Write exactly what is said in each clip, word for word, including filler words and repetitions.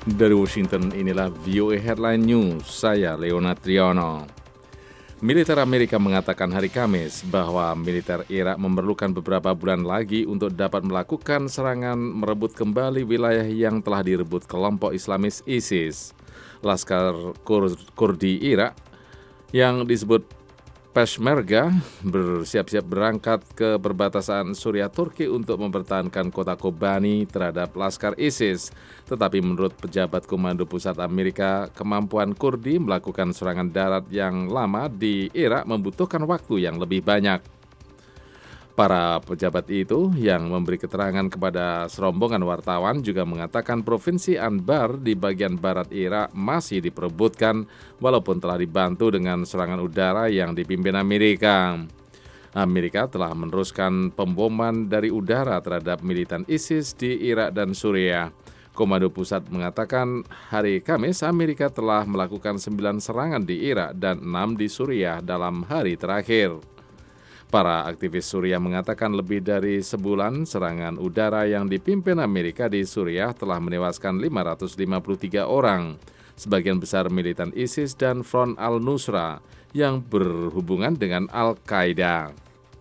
Dari Washington, inilah V O A Headline News, saya Leonard Triono. Militer Amerika mengatakan hari Kamis bahwa militer Irak memerlukan beberapa bulan lagi untuk dapat melakukan serangan merebut kembali wilayah yang telah direbut kelompok Islamis ISIS. Laskar Kur- Kurdi Irak yang disebut Peshmerga bersiap-siap berangkat ke perbatasan Suriah Turki untuk mempertahankan kota Kobani terhadap Laskar ISIS. Tetapi menurut pejabat Komando Pusat Amerika, kemampuan Kurdi melakukan serangan darat yang lama di Irak membutuhkan waktu yang lebih banyak. Para pejabat itu yang memberi keterangan kepada serombongan wartawan juga mengatakan provinsi Anbar di bagian barat Irak masih diperebutkan walaupun telah dibantu dengan serangan udara yang dipimpin Amerika. Amerika telah meneruskan pemboman dari udara terhadap militan ISIS di Irak dan Suriah. Komando Pusat mengatakan hari Kamis Amerika telah melakukan sembilan serangan di Irak dan enam di Suriah dalam hari terakhir. Para aktivis Suriah mengatakan lebih dari sebulan serangan udara yang dipimpin Amerika di Suriah telah menewaskan lima ratus lima puluh tiga orang, sebagian besar militan ISIS dan Front al-Nusra yang berhubungan dengan Al-Qaeda.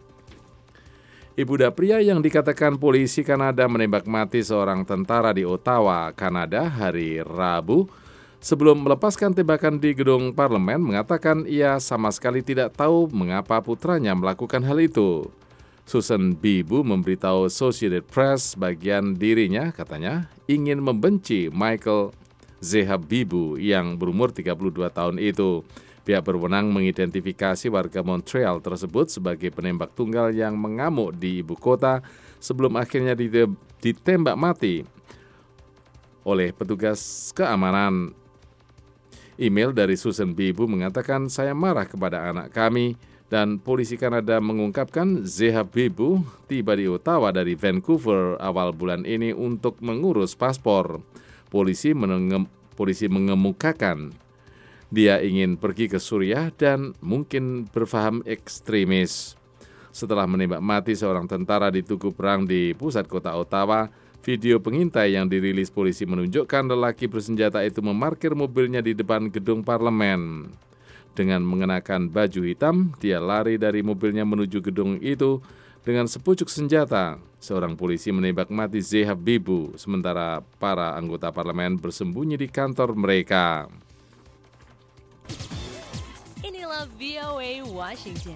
Ibuda pria yang dikatakan polisi Kanada menembak mati seorang tentara di Ottawa, Kanada hari Rabu, sebelum melepaskan tembakan di gedung parlemen, mengatakan ia sama sekali tidak tahu mengapa putranya melakukan hal itu. Susan Bibu memberitahu Associated Press bagian dirinya, katanya, ingin membenci Michael Zehab Bibu yang berumur tiga puluh dua tahun itu. Pihak berwenang mengidentifikasi warga Montreal tersebut sebagai penembak tunggal yang mengamuk di ibu kota sebelum akhirnya ditembak mati oleh petugas keamanan. Email dari Susan Bibu mengatakan, saya marah kepada anak kami, dan polisi Kanada mengungkapkan Zehab Bibu tiba di Ottawa dari Vancouver awal bulan ini untuk mengurus paspor. Polisi, menenge- polisi mengemukakan dia ingin pergi ke Suriah dan mungkin berfaham ekstremis. Setelah menembak mati seorang tentara di tugu perang di pusat kota Ottawa, video pengintai yang dirilis polisi menunjukkan lelaki bersenjata itu memarkir mobilnya di depan gedung parlemen. Dengan mengenakan baju hitam, dia lari dari mobilnya menuju gedung itu dengan sepucuk senjata. Seorang polisi menembak mati Zehab Bibu, sementara para anggota parlemen bersembunyi di kantor mereka. Inilah V O A Washington.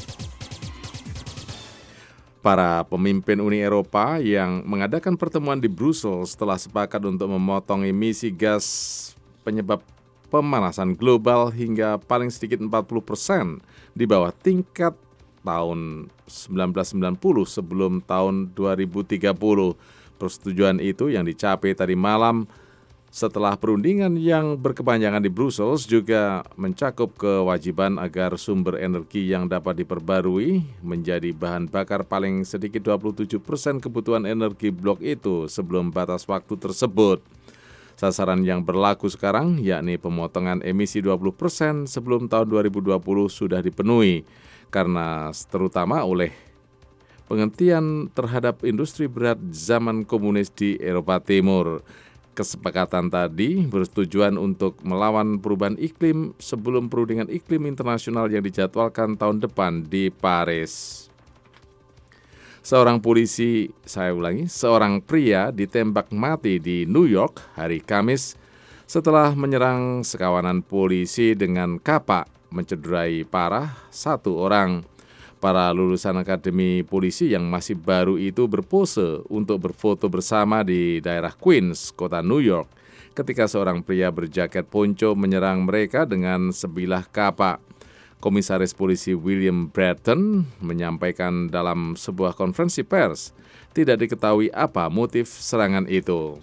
Para pemimpin Uni Eropa yang mengadakan pertemuan di Brussels telah sepakat untuk memotong emisi gas penyebab pemanasan global hingga paling sedikit empat puluh persen di bawah tingkat tahun seribu sembilan ratus sembilan puluh sebelum tahun dua ribu tiga puluh. Persetujuan itu yang dicapai tadi malam setelah perundingan yang berkepanjangan di Brussels juga mencakup kewajiban agar sumber energi yang dapat diperbarui menjadi bahan bakar paling sedikit dua puluh tujuh persen kebutuhan energi blok itu sebelum batas waktu tersebut. Sasaran yang berlaku sekarang yakni pemotongan emisi dua puluh persen sebelum tahun dua ribu dua puluh sudah dipenuhi karena terutama oleh penghentian terhadap industri berat zaman komunis di Eropa Timur. Kesepakatan tadi bertujuan untuk melawan perubahan iklim sebelum perundingan iklim internasional yang dijadwalkan tahun depan di Paris. Seorang polisi, saya ulangi, seorang pria ditembak mati di New York hari Kamis setelah menyerang sekawanan polisi dengan kapak, mencederai parah satu orang. Para lulusan akademi polisi yang masih baru itu berpose untuk berfoto bersama di daerah Queens, kota New York, ketika seorang pria berjaket ponco menyerang mereka dengan sebilah kapak. Komisaris polisi William Bratton menyampaikan dalam sebuah konferensi pers, tidak diketahui apa motif serangan itu.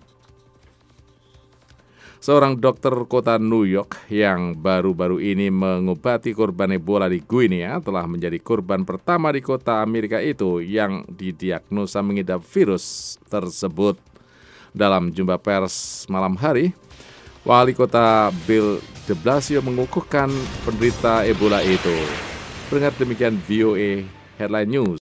Seorang dokter kota New York yang baru-baru ini mengobati korban Ebola di Guinea telah menjadi korban pertama di kota Amerika itu yang didiagnosa mengidap virus tersebut. Dalam jumpa pers malam hari, Wali Kota Bill de Blasio mengukuhkan penderita Ebola itu. Pendengar, demikian V O A Headline News.